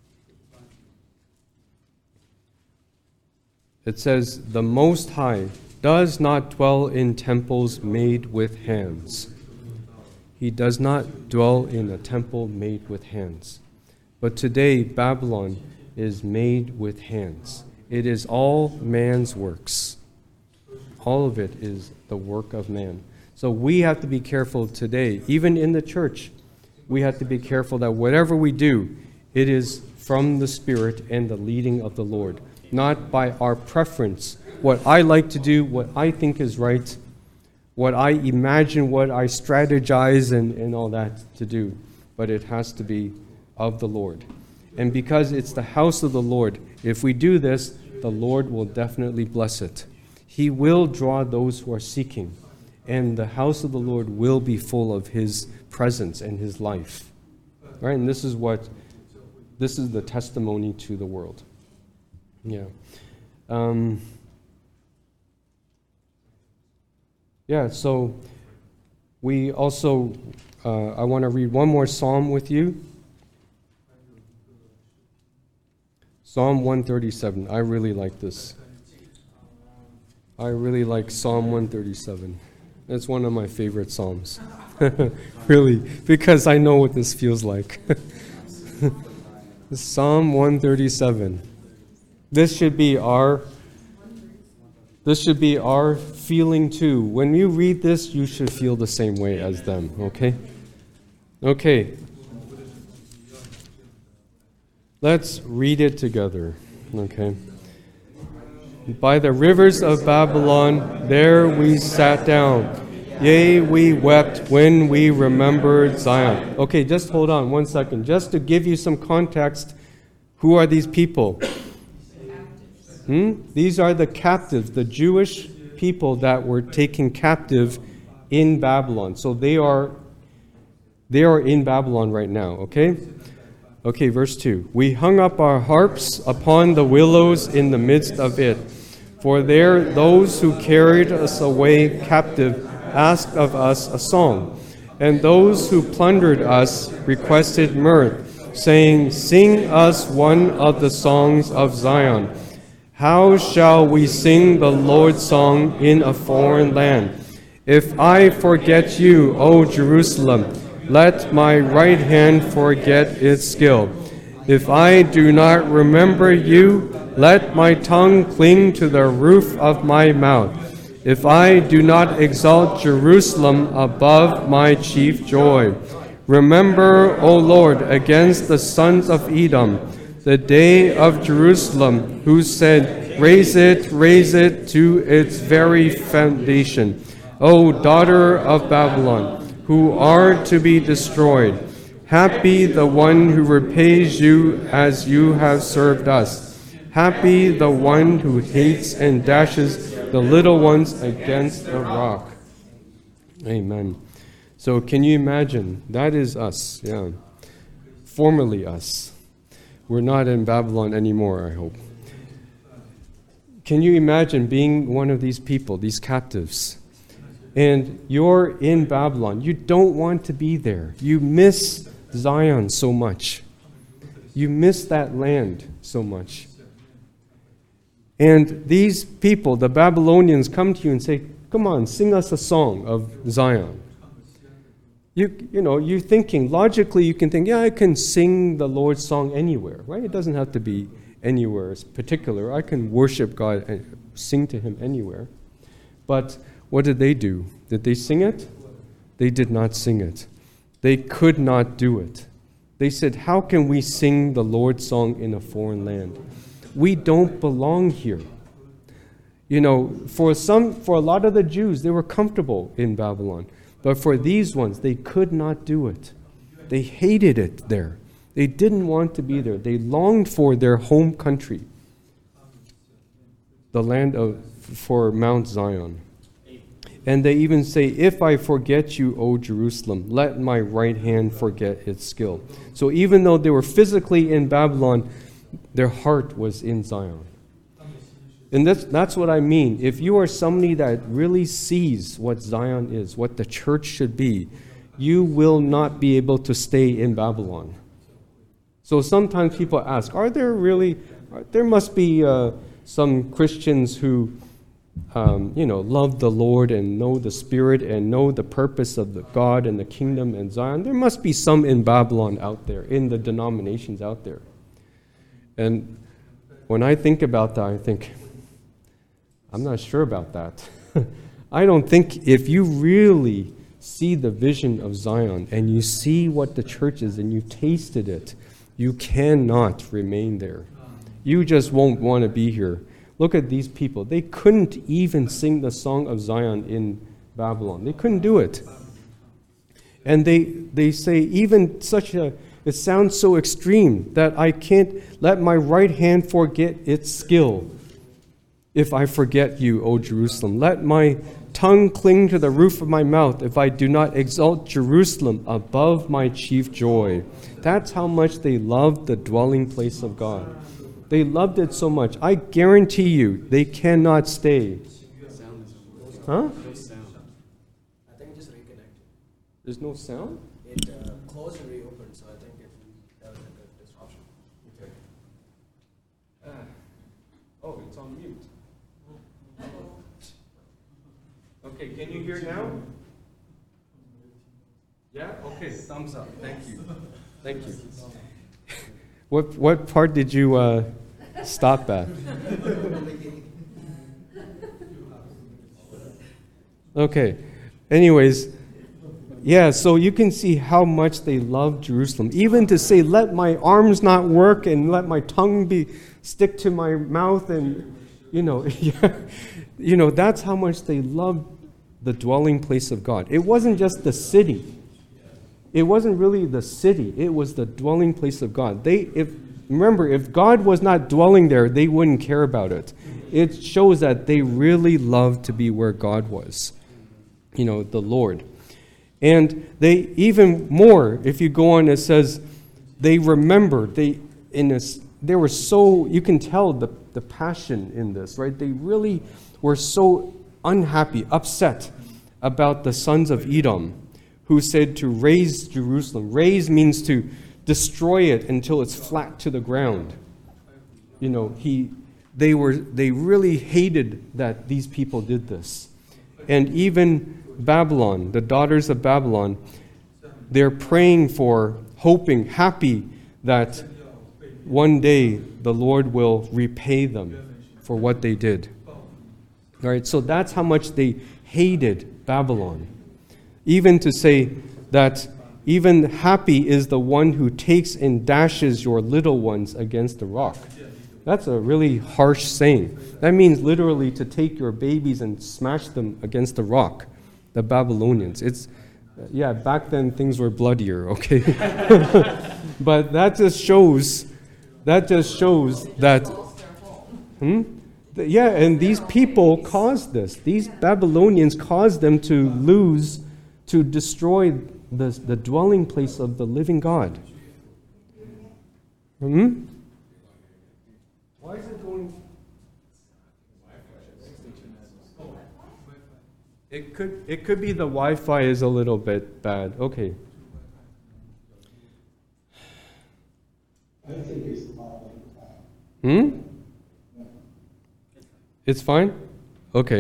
A: It says, "The Most High does not dwell in temples made with hands." He does not dwell in a temple made with hands. But today, Babylon is made with hands. It is all man's works. All of it is the work of man. So we have to be careful today, even in the church. We have to be careful that whatever we do, it is from the Spirit and the leading of the Lord, not by our preference, what I like to do, what I think is right, what I imagine, what I strategize and all that to do. But it has to be of the Lord. And because it's the house of the Lord, if we do this, the Lord will definitely bless it. He will draw those who are seeking. And the house of the Lord will be full of His presence and His life. Right? And this is the testimony to the world. Yeah. So we also, I want to read one more psalm with you. Psalm 137. I really like this. I really like Psalm 137. It's one of my favorite psalms. Really, because I know what this feels like. Psalm 137. This should be our feeling too. When you read this, you should feel the same way as them, okay? Okay. Let's read it together, okay? By the rivers of Babylon, there we sat down. Yea, we wept when we remembered Zion. Okay, just hold on 1 second. Just to give you some context, who are these people? These are the captives, the Jewish people that were taken captive in Babylon. So they are in Babylon right now, okay? Okay, verse 2. We hung up our harps upon the willows in the midst of it. For there those who carried us away captive asked of us a song. And those who plundered us requested mirth, saying, Sing us one of the songs of Zion. How shall we sing the Lord's song in a foreign land? If I forget you, O Jerusalem, let my right hand forget its skill. If I do not remember you, let my tongue cling to the roof of my mouth. If I do not exalt Jerusalem above my chief joy. Remember, O Lord, against the sons of Edom, the day of Jerusalem, who said, raise it to its very foundation. O daughter of Babylon, who are to be destroyed. Happy the one who repays you as you have served us. Happy the one who hates and dashes the little ones against the rock. Amen. So can you imagine? That is us, yeah. Formerly us. We're not in Babylon anymore, I hope. Can you imagine being one of these people, these captives? And you're in Babylon. You don't want to be there. You miss Zion so much. You miss that land so much. And these people, the Babylonians, come to you and say, come on, sing us a song of Zion. You're thinking, logically you can think, yeah, I can sing the Lord's song anywhere, right? It doesn't have to be anywhere particular. I can worship God and sing to Him anywhere. But what did they do? Did they sing it? They did not sing it. They could not do it. They said, how can we sing the Lord's song in a foreign land? We don't belong here. For a lot of the Jews, they were comfortable in Babylon. But for these ones, they could not do it. They hated it there. They didn't want to be there. They longed for their home country, the land for Mount Zion. And they even say, if I forget you, O Jerusalem, let my right hand forget its skill. So even though they were physically in Babylon, their heart was in Zion. And that's what I mean. If you are somebody that really sees what Zion is, what the church should be, you will not be able to stay in Babylon. So sometimes people ask, there must be some Christians who, love the Lord and know the Spirit and know the purpose of the God and the kingdom and Zion. There must be some in Babylon out there, in the denominations out there. And when I think about that, I think, I'm not sure about that. I don't think if you really see the vision of Zion and you see what the church is and you've tasted it, you cannot remain there. You just won't want to be here. Look at these people. They couldn't even sing the song of Zion in Babylon. They couldn't do it. And they say even it sounds so extreme that I can't let my right hand forget its skill if I forget you, O Jerusalem. Let my tongue cling to the roof of my mouth if I do not exalt Jerusalem above my chief joy. That's how much they loved the dwelling place of God. They loved it so much. I guarantee you, they cannot stay. Huh?
B: I think just reconnected.
A: There's no sound?
B: It closed and reopened, so I think that was a good disruption.
A: Okay. Oh, it's on mute. Okay, can you hear now? Yeah? Okay, thumbs up. Thank you. Thank you. What part did you stop at? Okay. Anyways, yeah, so you can see how much they love Jerusalem. Even to say, let my arms not work and let my tongue stick to my mouth and, that's how much they loved the dwelling place of God. It wasn't just the city. It wasn't really the city. It was the dwelling place of God. Remember, if God was not dwelling there, they wouldn't care about it. It shows that they really loved to be where God was, the Lord. And they even more, if you go on, it says they remembered. They were so, you can tell the passion in this, right? They really were so unhappy, upset about the sons of Edom, who said to raze Jerusalem. Raze means to destroy it until it's flat to the ground. They really hated that these people did this. And even Babylon, the daughters of Babylon, they're praying for, hoping, happy that one day the Lord will repay them for what they did. All right, so that's how much they hated Babylon. Even to say that even happy is the one who takes and dashes your little ones against the rock. That's a really harsh saying. That means literally to take your babies and smash them against the rock, the Babylonians. Back then things were bloodier, okay? But that just shows that, yeah, and these people caused this. These Babylonians caused them to destroy the dwelling place of the living God. Why is it going? It could be the Wi-Fi is a little bit bad. Okay. It's fine? Okay.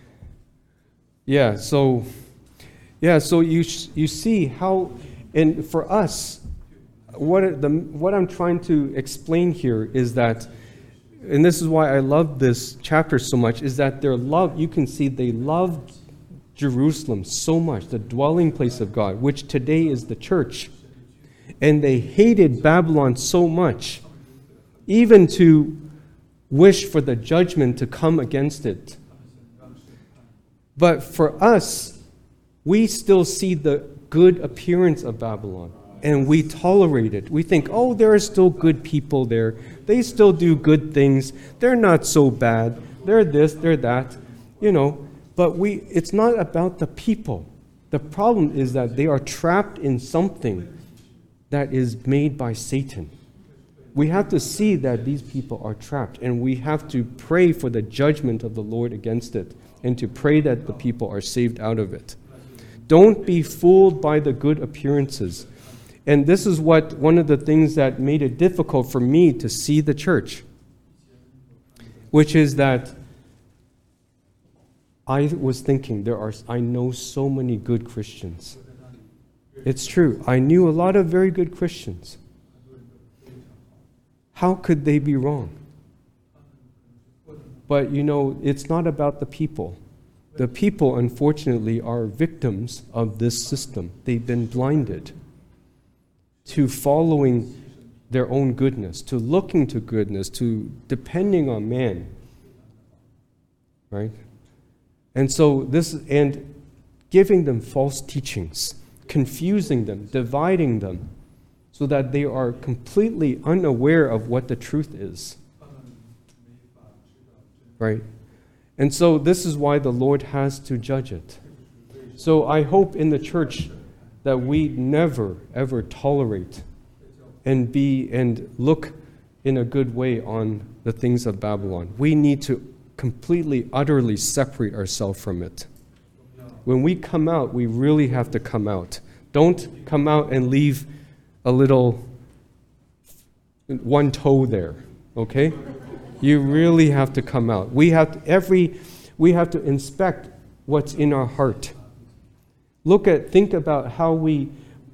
A: So you see how, and for us, what I'm trying to explain here is that, and this is why I love this chapter so much, is that you can see they loved Jerusalem so much, the dwelling place of God, which today is the church. And they hated Babylon so much, even to wish for the judgment to come against it. But for us, we still see the good appearance of Babylon, and we tolerate it. We think, oh, there are still good people there. They still do good things. They're not so bad. They're this, they're that, But it's not about the people. The problem is that they are trapped in something that is made by Satan. We have to see that these people are trapped, and we have to pray for the judgment of the Lord against it, and to pray that the people are saved out of it. Don't be fooled by the good appearances. And this is one of the things that made it difficult for me to see the church, which is that I was thinking, I know so many good Christians. It's true. I knew a lot of very good Christians. How could they be wrong? But it's not about the people. The people, unfortunately, are victims of this system. They've been blinded to following their own goodness, to looking to goodness, to depending on man. Right? And so and giving them false teachings, confusing them, dividing them, so that they are completely unaware of what the truth is. Right? And so this is why the Lord has to judge it. So I hope in the church that we never, ever tolerate and look in a good way on the things of Babylon. We need to completely, utterly separate ourselves from it. When we come out, we really have to come out. Don't come out and leave a little one toe there, okay? You really have to come out. We have to inspect what's in our heart. Think about how we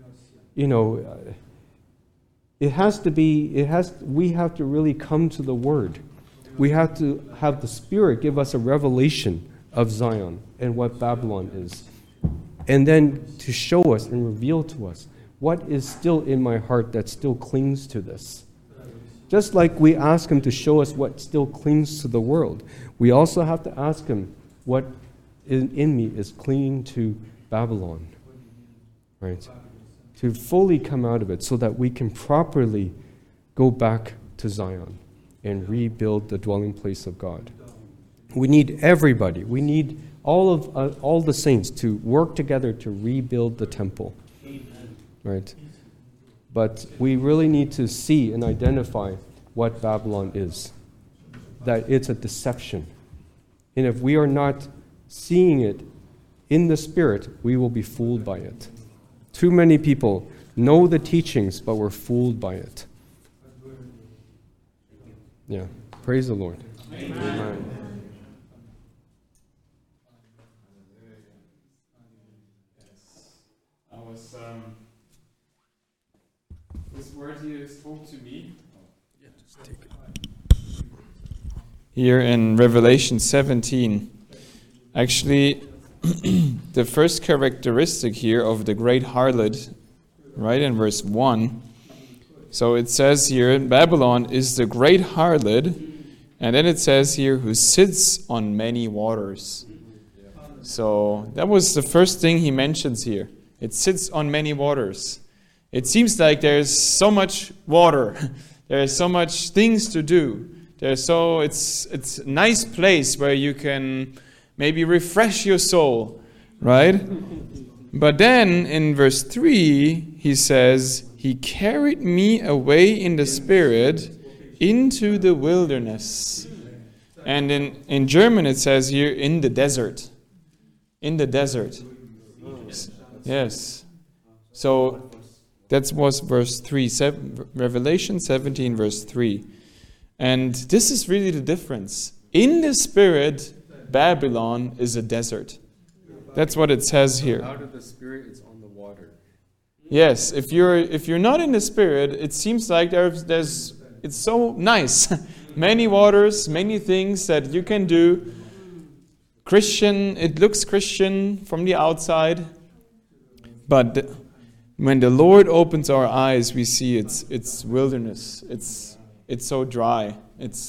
A: we have to really come to the Word. We have to have the Spirit give us a revelation of Zion and what Babylon is. And then to show us and reveal to us what is still in my heart that still clings to this. Just like we ask Him to show us what still clings to the world, we also have to ask Him what in me is clinging to Babylon. Right? To fully come out of it so that we can properly go back to Zion and rebuild the dwelling place of God. We need everybody. We need all the saints to work together to rebuild the temple. Right? But we really need to see and identify what Babylon is. That it's a deception. And if we are not seeing it in the Spirit, we will be fooled by it. Too many people know the teachings, but we're fooled by it. Yeah. Praise the Lord. Amen.
C: This word here spoke to me. Just take it. Here in Revelation 17. Actually, the first characteristic here of the great harlot, right in verse 1. So it says here, Babylon is the great harlot, and then it says here, who sits on many waters. So that was the first thing he mentions here. It sits on many waters. It seems like there's so much water. There's so much things to do. It's a nice place where you can maybe refresh your soul, right? But then in verse 3, he says, He carried me away in the Spirit into the wilderness. And in German it says here, in the desert. In the desert. Yes. So that was verse 3, Revelation 17, verse 3. And this is really the difference. In the Spirit, Babylon is a desert. That's what it says here.
A: Out of the Spirit is on the water.
C: Yes, if you're not in the Spirit, it seems like it's so nice. Many waters, many things that you can do. Christian, it looks Christian from the outside. But when the Lord opens our eyes, we see it's wilderness. It's so dry.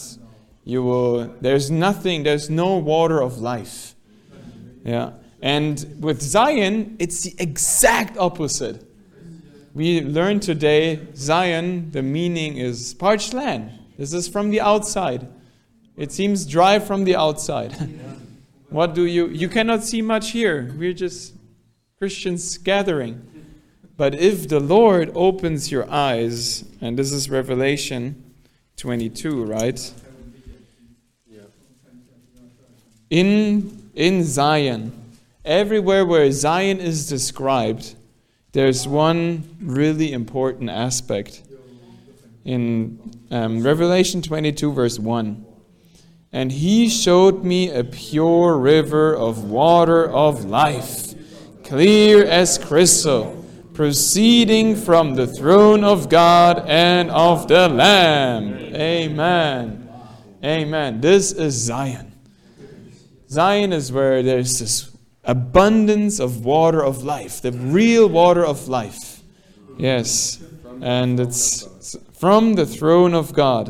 C: There's nothing, there's no water of life. Yeah. And with Zion, it's the exact opposite. We learned today, Zion, the meaning is parched land. This is from the outside. It seems dry from the outside. You cannot see much here. We're just Christians gathering. But if the Lord opens your eyes, and this is Revelation 22, right? In Zion, everywhere where Zion is described, there's one really important aspect. In Revelation 22, verse 1. And he showed me a pure river of water of life, clear as crystal, proceeding from the throne of God and of the Lamb. Amen. Amen. This is Zion. Zion is where there's this abundance of water of life, the real water of life. Yes. And it's from the throne of God.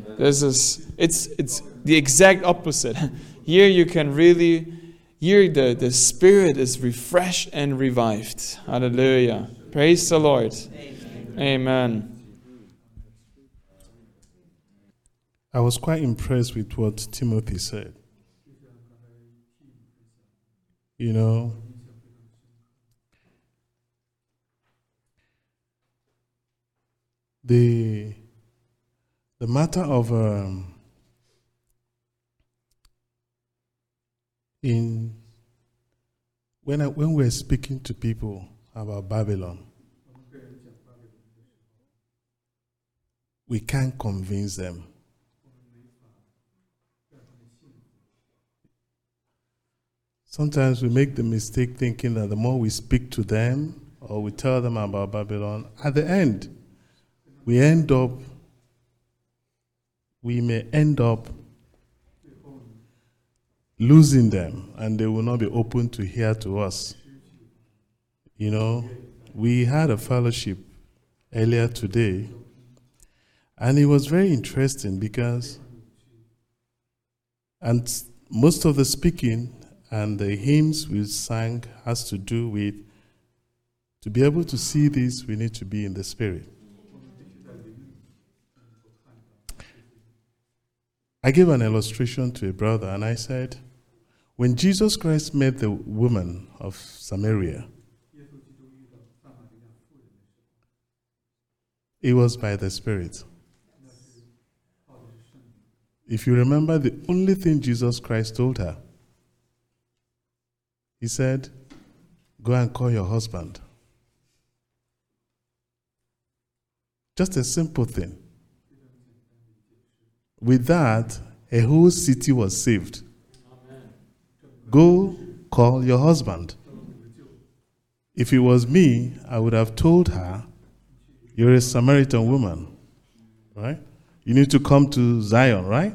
C: It's the exact opposite. Here you can really hear the Spirit is refreshed and revived. Hallelujah. Praise the Lord. Amen.
D: I was quite impressed with what Timothy said. You know, the matter of when we're speaking to people about Babylon, we can't convince them. Sometimes we make the mistake thinking that the more we speak to them or we tell them about Babylon, at the end, we may end up losing them, and they will not be open to hear to us. You know, we had a fellowship earlier today, and it was very interesting because, and most of the speaking and the hymns we sang has to do with, to be able to see this, we need to be in the Spirit. I gave an illustration to a brother, and I said, when Jesus Christ met the woman of Samaria, it was by the Spirit. If you remember, the only thing Jesus Christ told her, he said, go and call your husband. Just a simple thing. With that, a whole city was saved. Amen. Go call your husband. If it was me, I would have told her, you're a Samaritan woman, right? You need to come to Zion, right?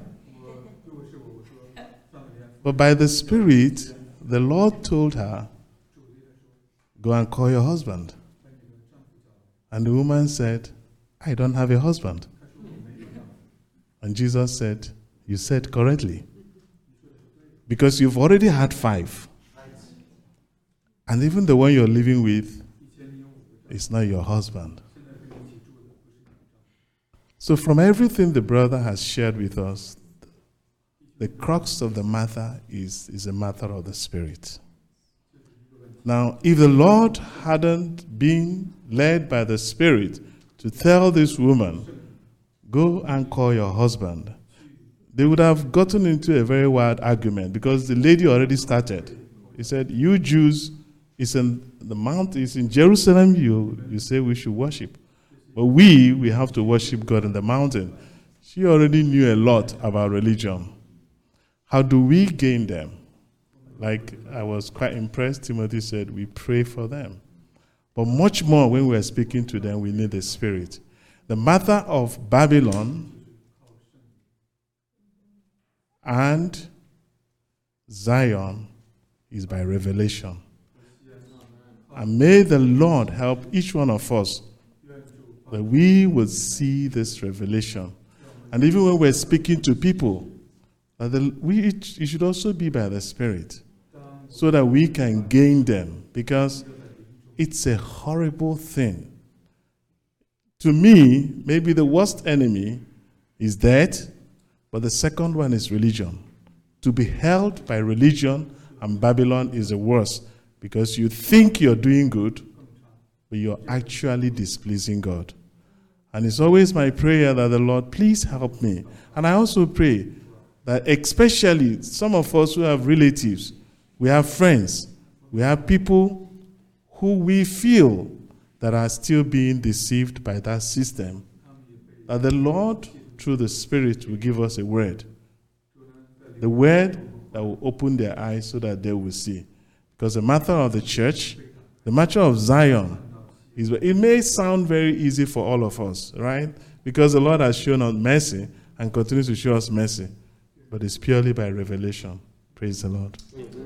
D: But by the Spirit, the Lord told her, go and call your husband. And the woman said, I don't have a husband. And Jesus said, you said correctly. Because you've already had 5. And even the one you're living with is not your husband. So from everything the brother has shared with us, the crux of the matter is a matter of the Spirit. Now, if the Lord hadn't been led by the Spirit to tell this woman, go and call your husband, they would have gotten into a very wild argument because the lady already started. He said, you Jews, it's in the mount, it's in Jerusalem, you say we should worship. But we have to worship God in the mountain. She already knew a lot about religion. How do we gain them? Like I was quite impressed, Timothy said, we pray for them. But much more when we are speaking to them, we need the Spirit. The matter of Babylon and Zion is by revelation. And may the Lord help each one of us that we will see this revelation. And even when we're speaking to people, it should also be by the Spirit so that we can gain them, because it's a horrible thing. To me, maybe the worst enemy is death, but the second one is religion. To be held by religion and Babylon is the worst, because you think you're doing good, but you're actually displeasing God. And it's always my prayer that the Lord, please help me. And I also pray that especially some of us who have relatives, we have friends, We have people who we feel that are still being deceived by that system. That the Lord, through the Spirit, will give us a word. The word that will open their eyes so that they will see. Because the matter of the church, the matter of Zion, it may sound very easy for all of us, right? Because the Lord has shown us mercy and continues to show us mercy. But it's purely by revelation. Praise the Lord.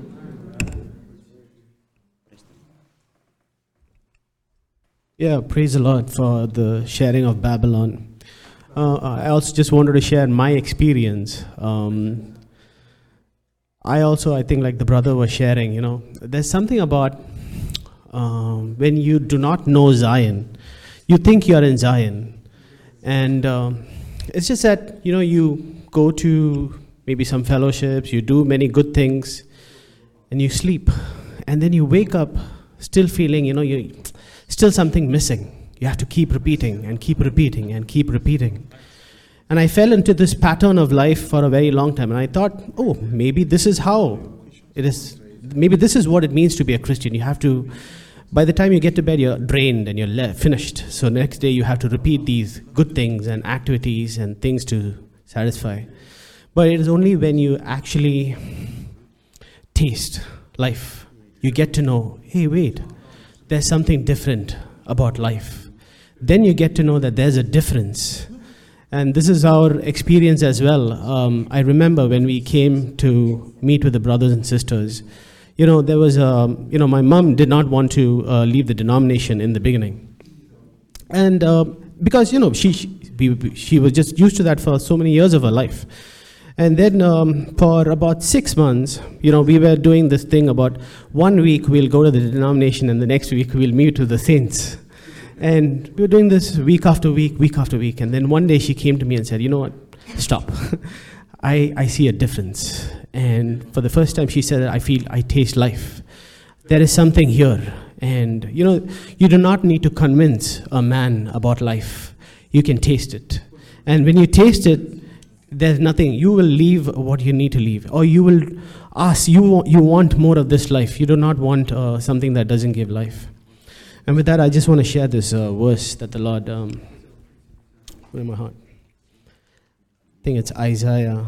E: Yeah, praise the Lord for the sharing of Babylon. I also just wanted to share my experience. I think like the brother was sharing, there's something about when you do not know Zion, you think you're in Zion. And it's just that, you go to maybe some fellowships, you do many good things, and you sleep. And then you wake up still feeling, you still something missing. You have to keep repeating and keep repeating and keep repeating. And I fell into this pattern of life for a very long time. And I thought, maybe this is how it is. Maybe this is what it means to be a Christian. You have to, by the time you get to bed, you're drained and you're finished. So next day you have to repeat these good things and activities and things to satisfy. But it is only when you actually taste life, you get to know, hey, wait, there's something different about life. Then you get to know that there's a difference. And this is our experience as well. I remember when we came to meet with the brothers and sisters, there was my mom did not want to leave the denomination in the beginning. And because, she was just used to that for so many years of her life. And then for about 6 months, we were doing this thing about 1 week we'll go to the denomination and the next week we'll meet with the saints. And we were doing this week after week, week after week. And then one day she came to me and said, you know what, stop. I see a difference. And for the first time she said, I taste life. There is something here. And, you do not need to convince a man about life. You can taste it. And when you taste it, there's nothing. You will leave what you need to leave. Or you will ask, you want more of this life. You do not want something that doesn't give life. And with that, I just want to share this verse that the Lord put in my heart. I think it's Isaiah.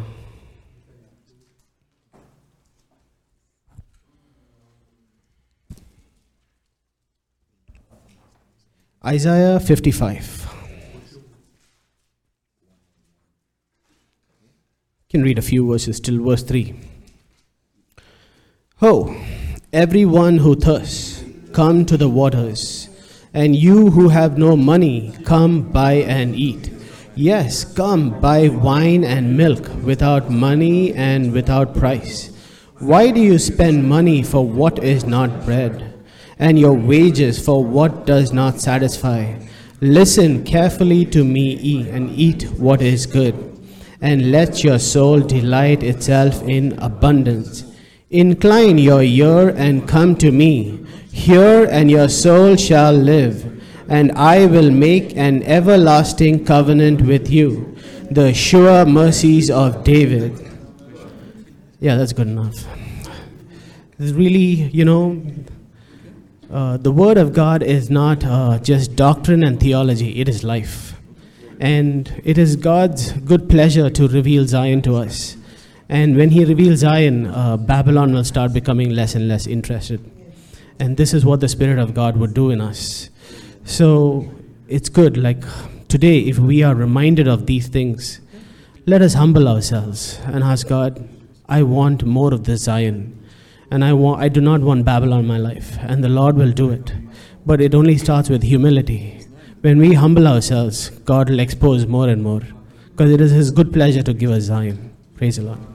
E: Isaiah 55. You can read a few verses till verse 3. Ho, everyone who thirsts, come to the waters, and you who have no money, come buy and eat. Yes, come buy wine and milk without money and without price. Why do you spend money for what is not bread, and your wages for what does not satisfy? Listen carefully to me and eat what is good, and let your soul delight itself in abundance. Incline your ear and come to me. Hear, and your soul shall live, and I will make an everlasting covenant with you, the sure mercies of David. Yeah, that's good enough. It's really, the Word of God is not just doctrine and theology, it is life. And it is God's good pleasure to reveal Zion to us. And when He reveals Zion, Babylon will start becoming less and less interested. And this is what the Spirit of God would do in us. So it's good, like today, if we are reminded of these things, let us humble ourselves and ask God, I want more of this Zion. And I do not want Babylon in my life. And the Lord will do it. But it only starts with humility. When we humble ourselves, God will expose more and more. Because it is His good pleasure to give us Zion. Praise the Lord.